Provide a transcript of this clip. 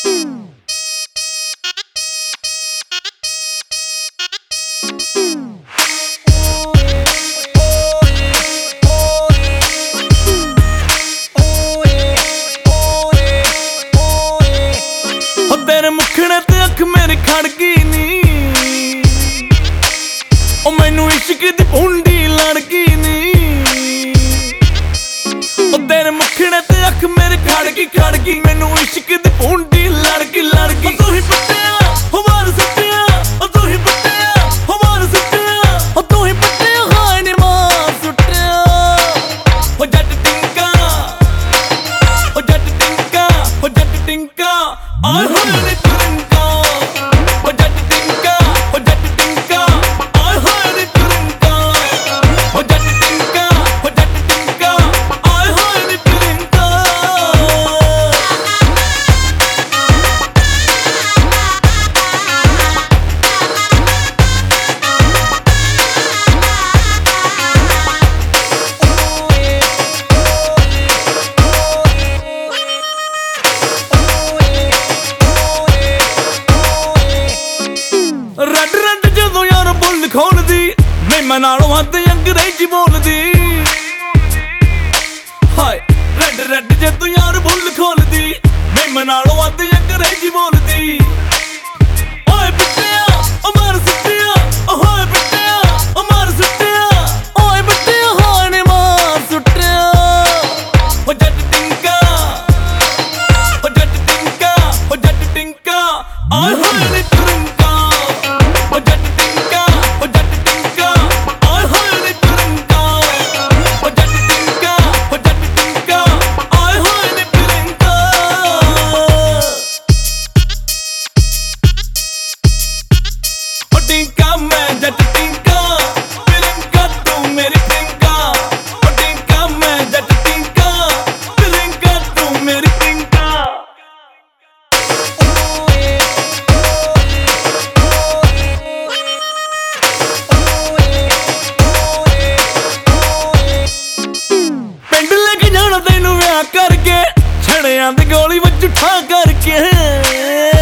तेरे मुखड़े ते अख मेरी खड़ गई नी, ओ मैनू इश्क दी भुंडी लड़ गई नी। ओ तेरे मुखड़े ते अख मेरी खड़ गई मैनू इश्क दी भुंडी लड़ गई। तू ही पट्टिया हो मार सट्टिया, ओ तू ही पट्टिया हो मार सट्टिया, ओ तू ही पट्टिया हाय नी मार सुट्टिया। ओ जट टिंका, ओ जट टिंका, ओ जट टिंका आय होए नी टिंका। ओ जट टिंका, ओ जट टिंका आय होए नी टिंका। ओ जट टिंका, ओ जट टिंका आय होए नी टिंका। रड रड जदों यार बुल खोलदी मेमा नालों हद अंग्रेजी बोलदी। हाय रड रड जदों यार बुल खोलदी मेमा नालों हद अंग्रेजी बोलदी। ओए बिट्टिया ओ मार सुट्टिया, ओ होए बिट्टिया ओ मार सुट्टिया, ओए बिट्टिया हाय नी मार सुट्टिया। ओ जट टिंका, ओ जट टिंका, ओ जट टिंका आय होए नी टिंका। ओ जट टिंका, ओ जट टिंका आय होए नी टिंका। ओ जट टिंका, ओ जट टिंका आय होए नी टिंका। ओ टिंका मैं जट टिंका, टिंका तू मेरी टिंका। ओ टिंका मैं जट टिंका, टिंका तू मेरी टिंका। पिंड लेके जाना तैनू विआह करके, छड़ियां दी गोली वच ठा करके।